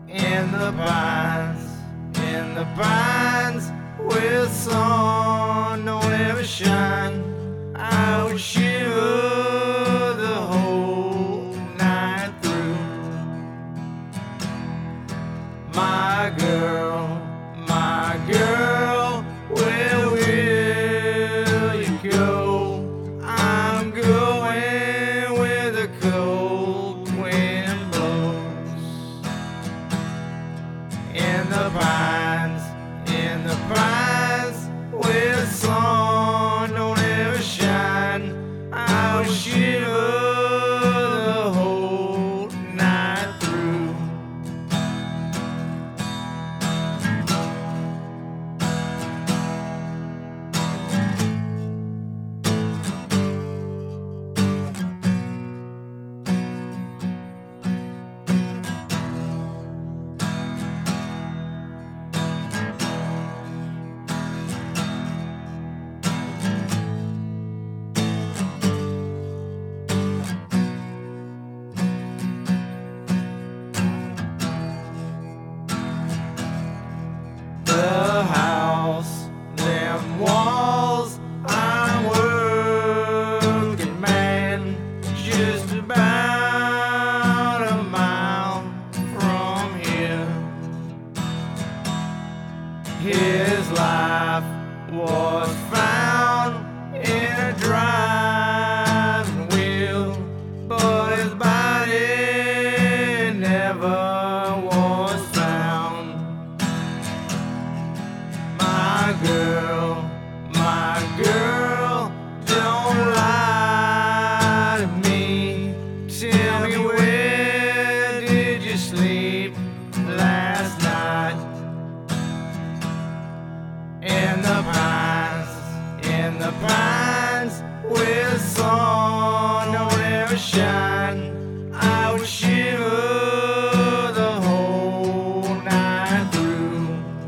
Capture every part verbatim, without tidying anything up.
in the pines, in the pines, where the sun don't ever shine. I would shiver the whole night through. My girl, my girl, where will you go? I'm going where the cold wind blows. In the pines, in the pines, where the sun don't ever shine. I will shiver the whole night through. The house, them walls, I'm working man, just about a mile from here. His life was found in a driving wheel, but his body never was found. My girl, my girl, don't lie to me. Tell me, where did you sleep last night? In the pines, in the pines, where the sun don't ever shine. I would shiver the whole night through.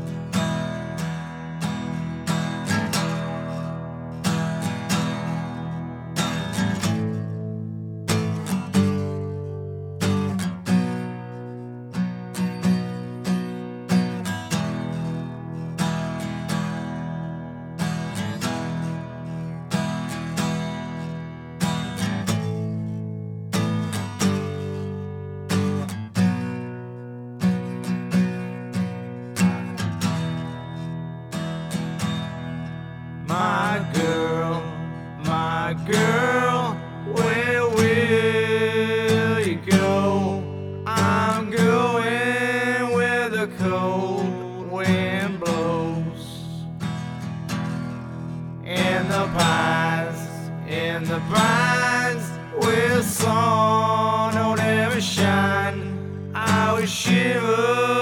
My girl, my girl, where will you go? I'm going where the cold wind blows. In the pines, in the pines, where the sun don't ever shine. I would shiver